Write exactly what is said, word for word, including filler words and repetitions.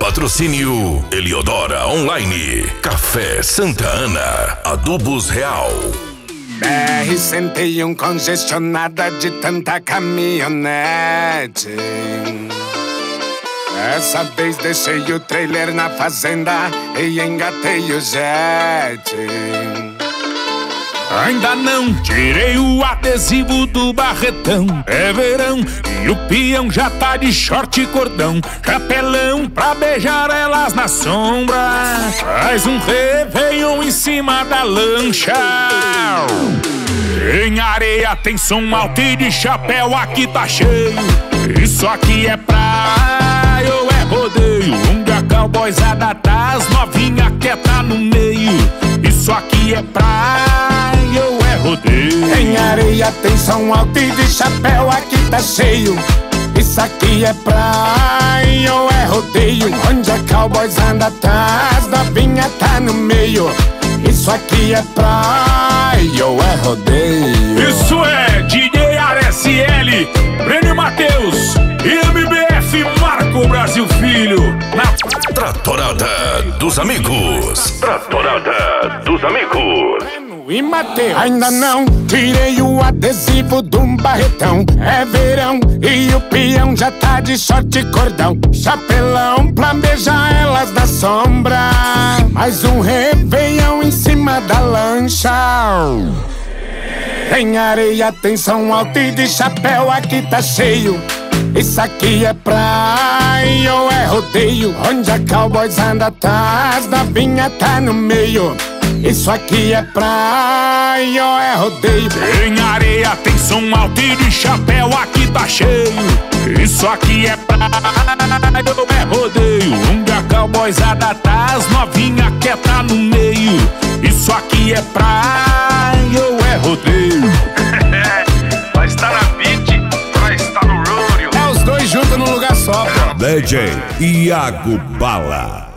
Patrocínio Eliodora Online, Café Santa Ana, Adubos Real. B R cento e um congestionada de tanta caminhonete. Dessa vez deixei o trailer na fazenda e engatei o jet. Ainda não tirei o adesivo do barretão. É verão e o peão já tá de short e cordão, chapelão pra beijar elas na sombra. Faz um réveillon em cima da lancha. Em areia tem som alto e de chapéu aqui tá cheio. Isso aqui é praia ou é rodeio? Onde a cowboyzada tá, as novinha quer tá no meio. Isso aqui é praia ou é rodeio? Em areia tem som alto e de chapéu aqui tá cheio. Isso aqui é praia ou é rodeio? Onde a cowboyzada tá, as novinha tá no meio. Isso aqui é praia ou é rodeio? Isso é D J R S L, Breno Matheus e M B F Marco Brasil Filho na Tratorada dos Amigos. Tratorada dos Amigos. E Mateus. Ainda não tirei o adesivo de um barretão. É verão e o peão já tá de short e cordão, chapelão pra beijar elas na sombra. Mais um réveillon em cima da lancha. Em areia tem som alto e de chapéu aqui tá cheio. Isso aqui é praia ou é rodeio? Onde a cowboyzada tá, as novinha tá no meio. Isso aqui é praia ou é rodeio? Em areia tem som alto e de chapéu aqui tá cheio. Isso aqui é praia ou é rodeio? Onde a cowboyzada tá, as novinha quer tá no meio. Isso aqui é praia ou é rodeio? Vai estar na beat, vai estar no rodeo. É os dois juntos num lugar só, pô. D J Iago Bala.